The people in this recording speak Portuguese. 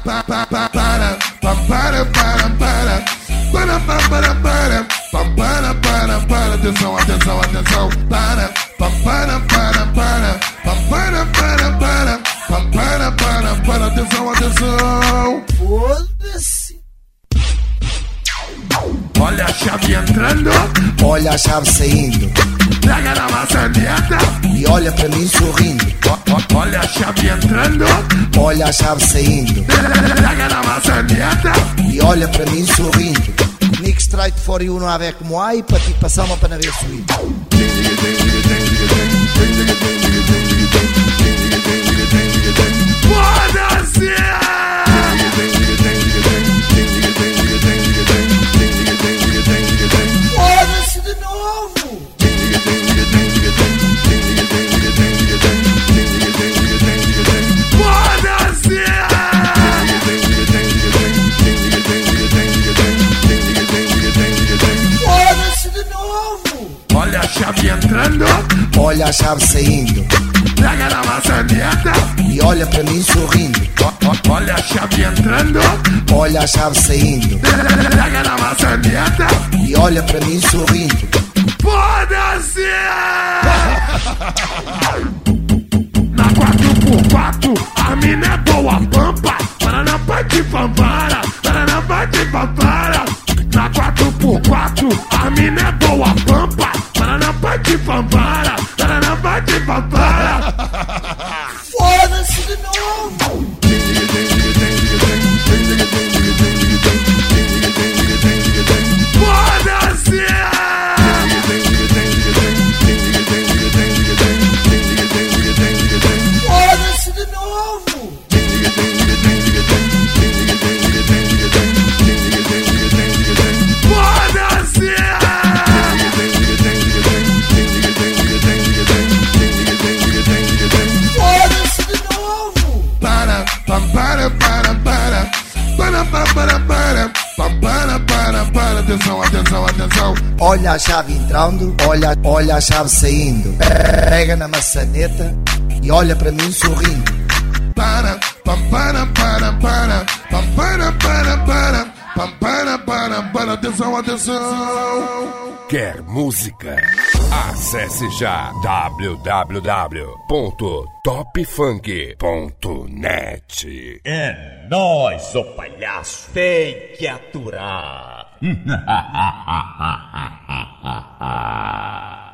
Atenção, atenção, atenção. Atenção, atenção. Foda-se. Olha a chave entrando, olha a chave saindo, traga na maçaneta e olha pra mim sorrindo. Olha a chave entrando, olha a chave saindo, traga na maçaneta e olha pra mim sorrindo. Nick Strike for you, não há ver como há, e para ti passar uma para ver suído. Foda-se! Foda-se de novo! Foda-se! Foda-se de novo! Olha a chave entrando, olha a chave saindo, traga na maçaneta e olha pra mim sorrindo. Olha a chave entrando, olha a chave saindo, traga na maçaneta e olha pra mim sorrindo. Foda-se! Na 4x4, a mina é boa pampa. Para na parte fanfara, para na parte fanfara. Na 4x4, a mina é boa pampa. Para na parte fanfara, para na parte fanfara. Foda-se de novo! Foda-se! Foda-se de novo! Foda-se! Foda-se de novo! Atenção, atenção, atenção. Olha a chave entrando, olha a chave saindo. Pega na maçaneta e olha pra mim sorrindo. Atenção, atenção. Quer música? Acesse já www.topfunk.net. É nóis, ô palhaço. Tem que aturar.